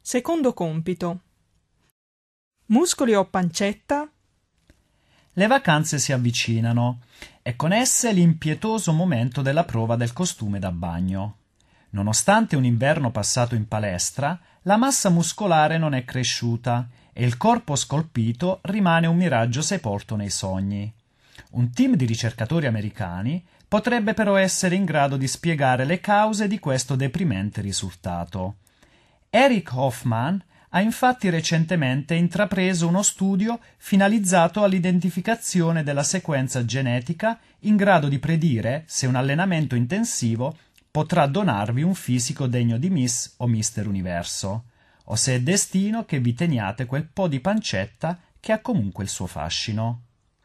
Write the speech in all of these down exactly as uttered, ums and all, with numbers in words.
Secondo compito. Muscoli o pancetta? Le vacanze si avvicinano e con esse l'impietoso momento della prova del costume da bagno. Nonostante un inverno passato in palestra, la massa muscolare non è cresciuta e il corpo scolpito rimane un miraggio sepolto nei sogni. Un team di ricercatori americani potrebbe però essere in grado di spiegare le cause di questo deprimente risultato. Eric Hoffman ha infatti recentemente intrapreso uno studio finalizzato all'identificazione della sequenza genetica in grado di predire se un allenamento intensivo potrà donarvi un fisico degno di Miss o Mister Universo, o se è destino che vi teniate quel po' di pancetta che ha comunque il suo fascino.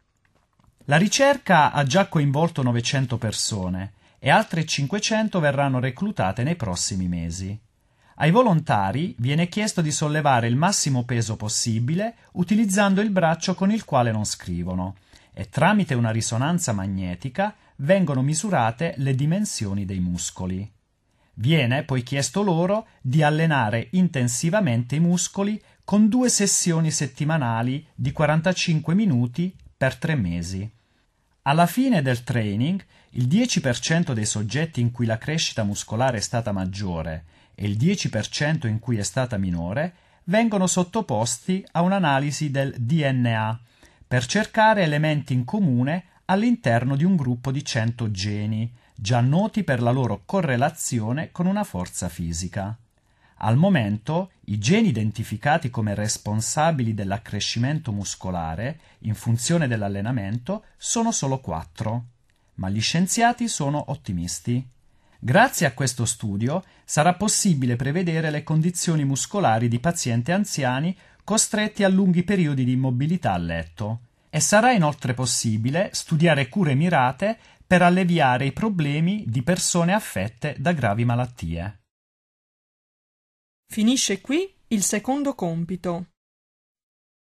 La ricerca ha già coinvolto novecento persone e altre cinquecento verranno reclutate nei prossimi mesi. Ai volontari viene chiesto di sollevare il massimo peso possibile utilizzando il braccio con il quale non scrivono e tramite una risonanza magnetica vengono misurate le dimensioni dei muscoli. Viene poi chiesto loro di allenare intensivamente i muscoli con due sessioni settimanali di quarantacinque minuti per tre mesi. Alla fine del training, il dieci per cento dei soggetti in cui la crescita muscolare è stata maggiore e il dieci per cento in cui è stata minore vengono sottoposti a un'analisi del D N A per cercare elementi in comune all'interno di un gruppo di cento geni, già noti per la loro correlazione con una forza fisica. Al momento, i geni identificati come responsabili dell'accrescimento muscolare in funzione dell'allenamento sono solo quattro, ma gli scienziati sono ottimisti. Grazie a questo studio sarà possibile prevedere le condizioni muscolari di pazienti anziani costretti a lunghi periodi di immobilità a letto e sarà inoltre possibile studiare cure mirate per alleviare i problemi di persone affette da gravi malattie. Finisce qui il secondo compito.